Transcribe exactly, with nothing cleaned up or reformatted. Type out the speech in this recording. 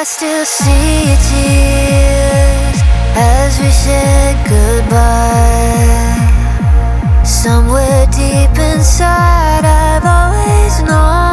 I still see your tears as we said goodbye. Somewhere deep inside I've always known